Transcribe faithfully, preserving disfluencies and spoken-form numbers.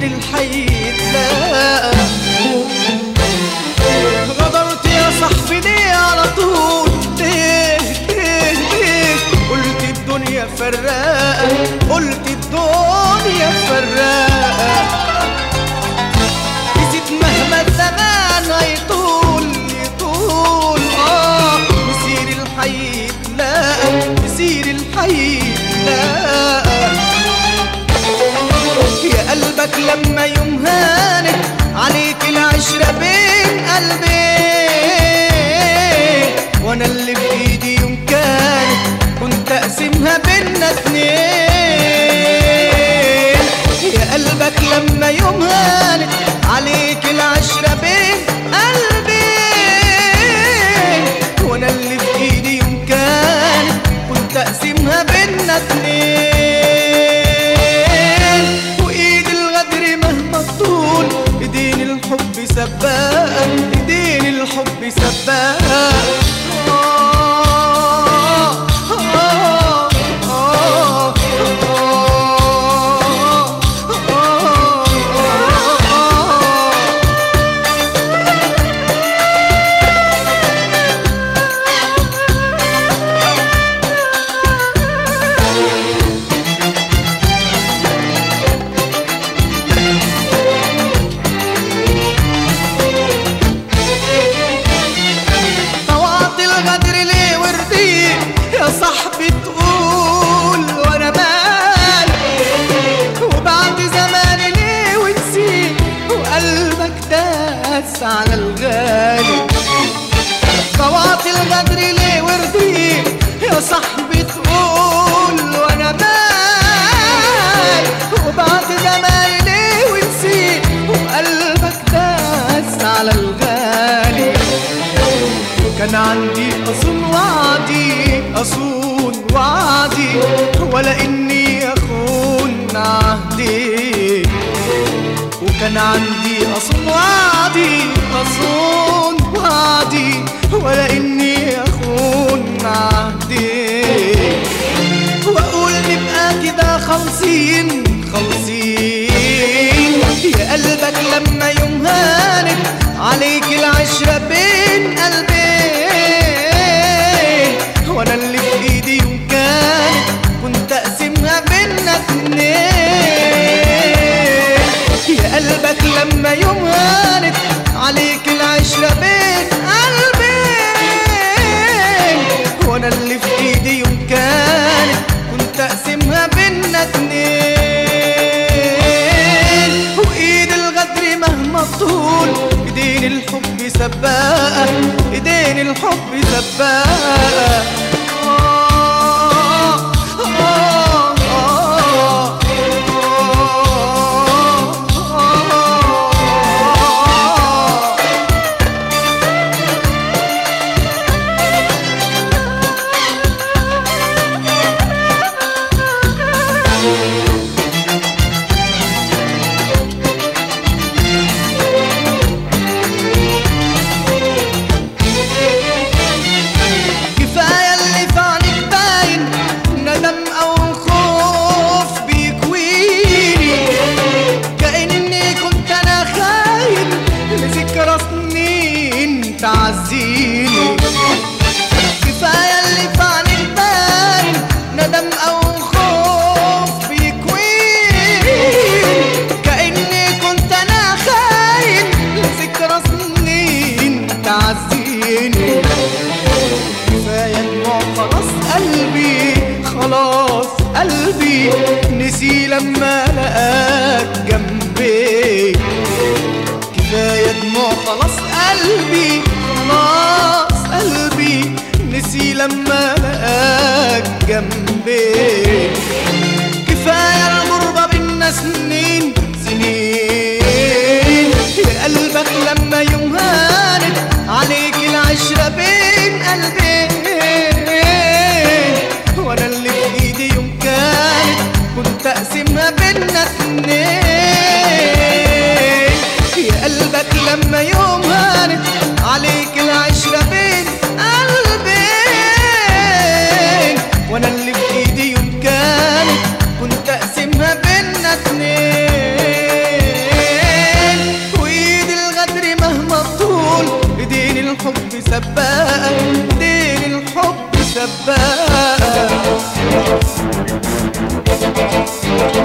الحي تلاقى. غدرت يا صاحبي ليه على طول؟ ليه ليه ليه؟ قلت الدنيا فراقة، قلت الدنيا فراقة. نسيت مهما الزمان هيطول يطول، اه مسير الحي تلاقى، مسير الحي تلاقى. يا قلبك لما يوم هانت عليك العشرة بين قلبين، وانا اللي بايدي يوم كانت كنت اقسمها بينا اتنين. يا قلبك لما يوم هانت عليك العشرة بين قلبين، وانا اللي بايدي يوم كانت كنت اقسمها بينا اتنين. ايدين الحب سباقة، ايدين الحب سباقة. صاحبي تقول وانا مالي، وبعد زمان ليه ونسيت وقلبك داس على الغالي. طوعت الغدر ليه ورديت يا صاحبي تقول وانا مالي، وبعد زمان ليه ونسيت وقلبك داس على الغالي. كان عندي أصون وعدي، أصون وعدي، ولا إني أخون عهدي. وكان عندي أصون وعدي، أصون وعدي، ولا إني أخون عهدي. وأقول نبقى كده خالصين خالصين. يا قلبك لما يوم هانت عليك العشرة بين قلبين، وانا اللي في ايدي يوم كانت كنت اقسمها بينا اتنين. يا قلبك لما يوم هانت عليك العشرة بين قلبين، وانا اللي في ايدي يوم كانت كنت اقسمها بينا اتنين. وايد الغدر مهما طول ايدين الحب سباقة، ايدين الحب سباقة. كفاية ديل الحب سباقة.